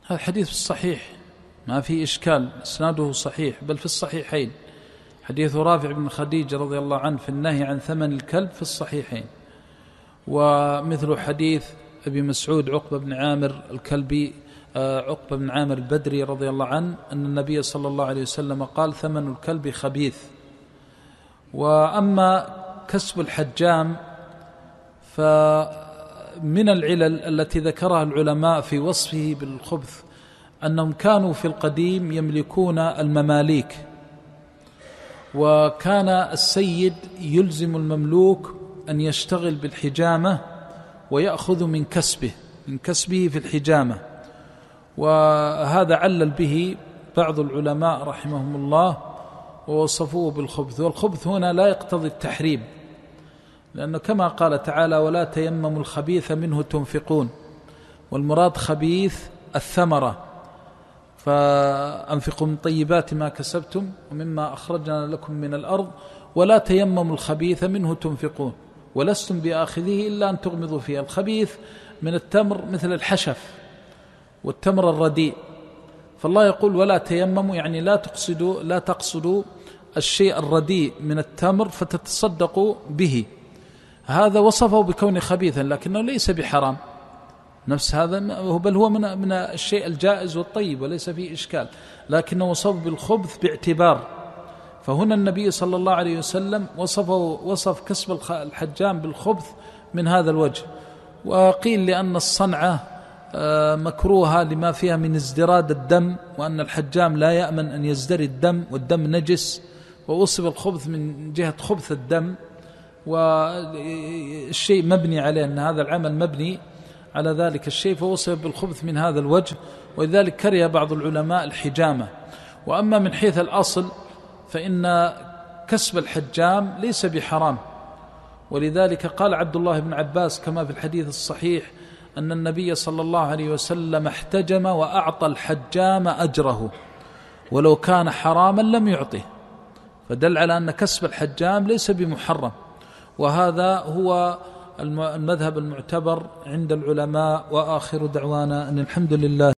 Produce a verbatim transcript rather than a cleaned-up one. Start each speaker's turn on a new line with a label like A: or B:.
A: هذا حديث في الصحيح ما في إشكال، إسناده صحيح بل في الصحيحين. حديث رافع بن خديج رضي الله عنه في النهي عن ثمن الكلب في الصحيحين، ومثل حديث أبي مسعود عقبة بن عامر الكلبي عقبة بن عامر البدري رضي الله عنه أن النبي صلى الله عليه وسلم قال ثمن الكلب خبيث. وأما كسب الحجام فمن العلل التي ذكرها العلماء في وصفه بالخبث أنهم كانوا في القديم يملكون المماليك، وكان السيد يلزم المملوك أن يشتغل بالحجامة ويأخذ من كسبه من كسبه في الحجامة، وهذا علل به بعض العلماء رحمهم الله ووصفوه بالخبث. والخبث هنا لا يقتضي التحريم، لأنه كما قال تعالى ولا تيمموا الخبيث منه تنفقون، والمراد خبيث الثمرة، فأنفقوا من طيبات ما كسبتم ومما أخرجنا لكم من الأرض ولا تيمموا الخبيث منه تنفقون ولستم بآخذه إلا أن تغمضوا فيه. الخبيث من التمر مثل الحشف والتمر الرديء، فالله يقول ولا تيمموا، يعني لا تقصدوا لا تقصدوا الشيء الرديء من التمر فتتصدقوا به. هذا وصفه بكونه خبيثا لكنه ليس بحرام، نفس هذا بل هو من من الشيء الجائز والطيب وليس فيه إشكال، لكنه وصف بالخبث باعتبار. فهنا النبي صلى الله عليه وسلم وصفه وصف كسب الحجام بالخبث من هذا الوجه. وقيل لأن الصنعة مكروهة لما فيها من ازدراد الدم، وأن الحجام لا يأمن أن يزدري الدم والدم نجس، ووصف الخبث من جهة خبث الدم، والشيء مبني عليه أن هذا العمل مبني على ذلك الشيء، فوصف بالخبث من هذا الوجه، ولذلك كره بعض العلماء الحجامة. وأما من حيث الأصل فإن كسب الحجام ليس بحرام، ولذلك قال عبد الله بن عباس كما في الحديث الصحيح أن النبي صلى الله عليه وسلم احتجم وأعطى الحجام أجره ولو كان حراما لم يعطه، فدل على أن كسب الحجام ليس بمحرم. وهذا هو المذهب المعتبر عند العلماء. وآخر دعوانا أن الحمد لله.